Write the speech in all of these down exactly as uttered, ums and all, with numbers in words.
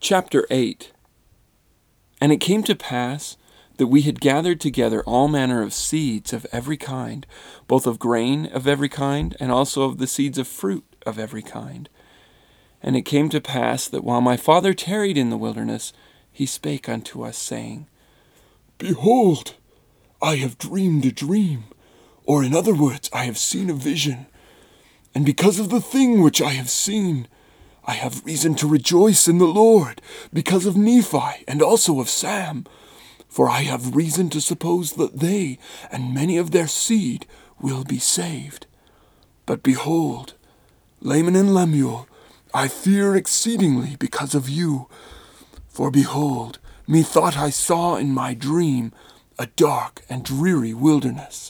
Chapter eight. And it came to pass that we had gathered together all manner of seeds of every kind, both of grain of every kind, and also of the seeds of fruit of every kind. And it came to pass that while my father tarried in the wilderness, he spake unto us, saying, Behold, I have dreamed a dream, or in other words, I have seen a vision. And because of the thing which I have seen, I have reason to rejoice in the Lord, because of Nephi and also of Sam. For I have reason to suppose that they and many of their seed will be saved. But behold, Laman and Lemuel, I fear exceedingly because of you. For behold, methought I saw in my dream a dark and dreary wilderness.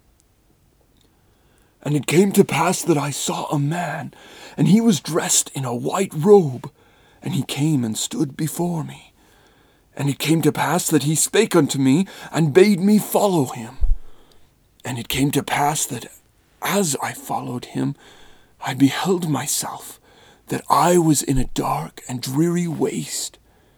And it came to pass that I saw a man, and he was dressed in a white robe, and he came and stood before me. And it came to pass that he spake unto me, and bade me follow him. And it came to pass that as I followed him, I beheld myself, that I was in a dark and dreary waste.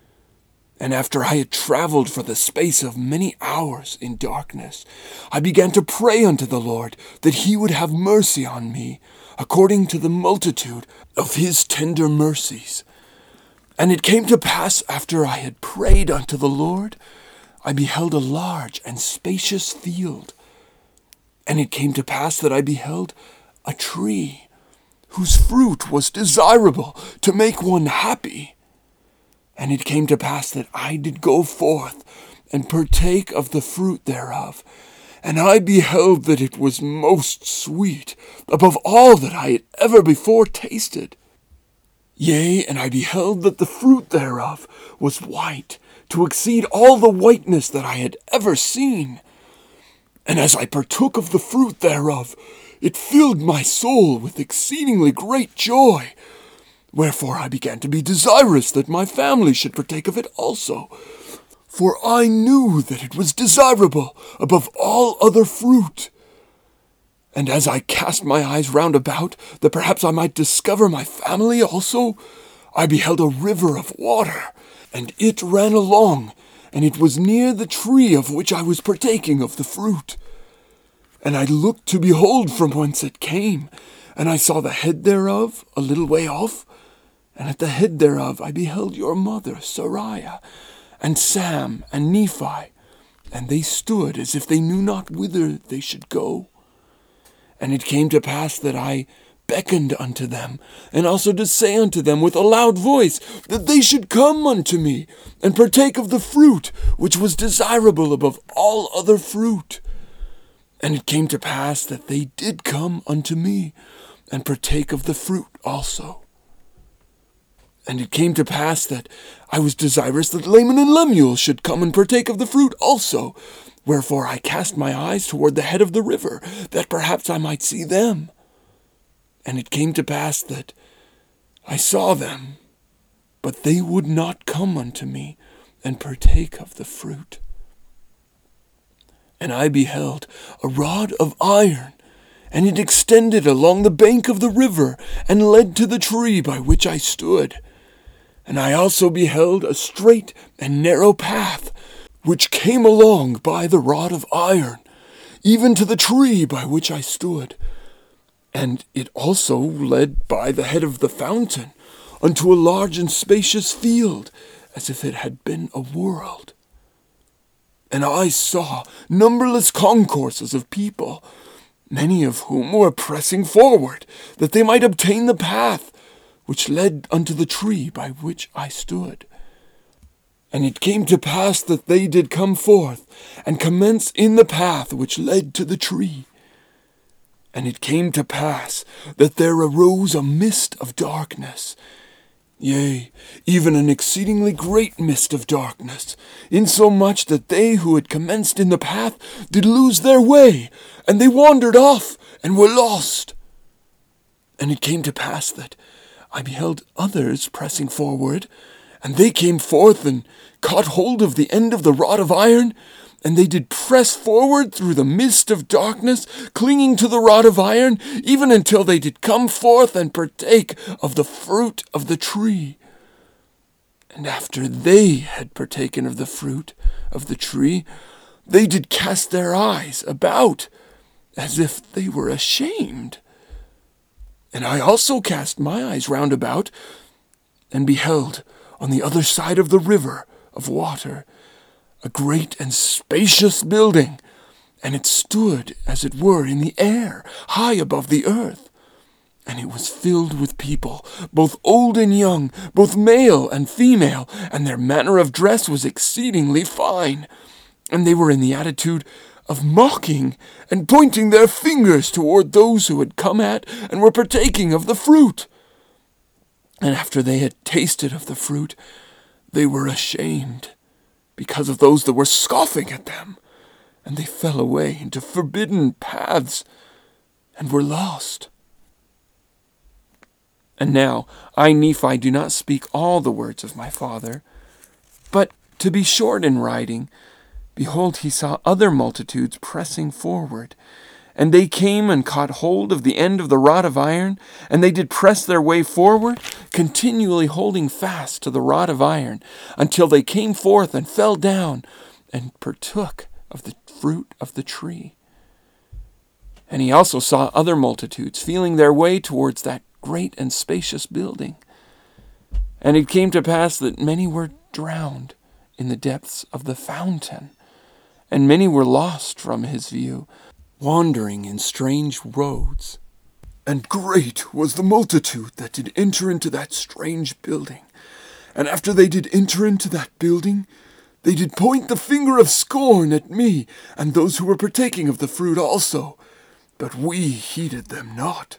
And after I had travelled for the space of many hours in darkness, I began to pray unto the Lord that he would have mercy on me, according to the multitude of his tender mercies. And it came to pass, after I had prayed unto the Lord, I beheld a large and spacious field. And it came to pass that I beheld a tree, whose fruit was desirable to make one happy. And it came to pass that I did go forth and partake of the fruit thereof. And I beheld that it was most sweet, above all that I had ever before tasted. Yea, and I beheld that the fruit thereof was white, to exceed all the whiteness that I had ever seen. And as I partook of the fruit thereof, it filled my soul with exceedingly great joy. Wherefore I began to be desirous that my family should partake of it also. For I knew that it was desirable above all other fruit. And as I cast my eyes round about, that perhaps I might discover my family also, I beheld a river of water, and it ran along, and it was near the tree of which I was partaking of the fruit. And I looked to behold from whence it came, and I saw the head thereof a little way off, and at the head thereof I beheld your mother, Sariah, and Sam, and Nephi, and they stood as if they knew not whither they should go. And it came to pass that I beckoned unto them, and also did say unto them with a loud voice, that they should come unto me, and partake of the fruit, which was desirable above all other fruit. And it came to pass that they did come unto me, and partake of the fruit also. And it came to pass that I was desirous that Laman and Lemuel should come and partake of the fruit also. Wherefore I cast my eyes toward the head of the river, that perhaps I might see them. And it came to pass that I saw them, but they would not come unto me and partake of the fruit. And I beheld a rod of iron, and it extended along the bank of the river, and led to the tree by which I stood. And I also beheld a straight and narrow path, which came along by the rod of iron, even to the tree by which I stood. And it also led by the head of the fountain unto a large and spacious field, as if it had been a world. And I saw numberless concourses of people, many of whom were pressing forward, that they might obtain the path which led unto the tree by which I stood. And it came to pass that they did come forth, and commence in the path which led to the tree. And it came to pass that there arose a mist of darkness, yea, even an exceedingly great mist of darkness, insomuch that they who had commenced in the path did lose their way, and they wandered off, and were lost. And it came to pass that I beheld others pressing forward, and they came forth and caught hold of the end of the rod of iron, and they did press forward through the mist of darkness, clinging to the rod of iron, even until they did come forth and partake of the fruit of the tree. And after they had partaken of the fruit of the tree, they did cast their eyes about, as if they were ashamed. And I also cast my eyes round about, and beheld on the other side of the river of water a great and spacious building, and it stood as it were in the air, high above the earth. And it was filled with people, both old and young, both male and female, and their manner of dress was exceedingly fine. And they were in the attitude of mocking and pointing their fingers toward those who had come at and were partaking of the fruit. And after they had tasted of the fruit, they were ashamed because of those that were scoffing at them, and they fell away into forbidden paths and were lost. And now I, Nephi, do not speak all the words of my father, but to be short in writing, behold, he saw other multitudes pressing forward, and they came and caught hold of the end of the rod of iron, and they did press their way forward, continually holding fast to the rod of iron, until they came forth and fell down and partook of the fruit of the tree. And he also saw other multitudes feeling their way towards that great and spacious building. And it came to pass that many were drowned in the depths of the fountain, and many were lost from his view, wandering in strange roads. And great was the multitude that did enter into that strange building. And after they did enter into that building, they did point the finger of scorn at me, and those who were partaking of the fruit also. But we heeded them not.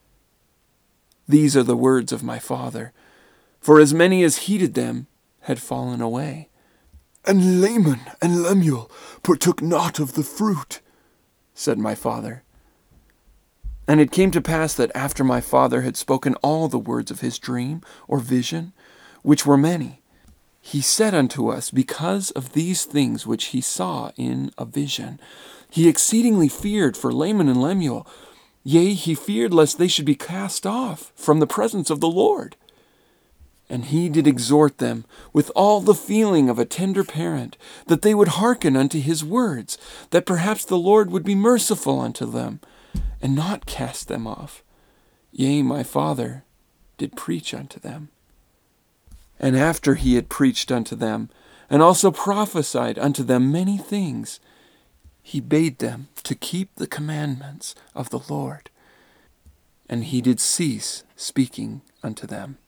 These are the words of my father, for as many as heeded them had fallen away. And Laman and Lemuel partook not of the fruit, said my father. And it came to pass that after my father had spoken all the words of his dream or vision, which were many, he said unto us, because of these things which he saw in a vision, he exceedingly feared for Laman and Lemuel. Yea, he feared lest they should be cast off from the presence of the Lord. And he did exhort them with all the feeling of a tender parent, that they would hearken unto his words, that perhaps the Lord would be merciful unto them, and not cast them off. Yea, my father did preach unto them. And after he had preached unto them, and also prophesied unto them many things, he bade them to keep the commandments of the Lord. And he did cease speaking unto them.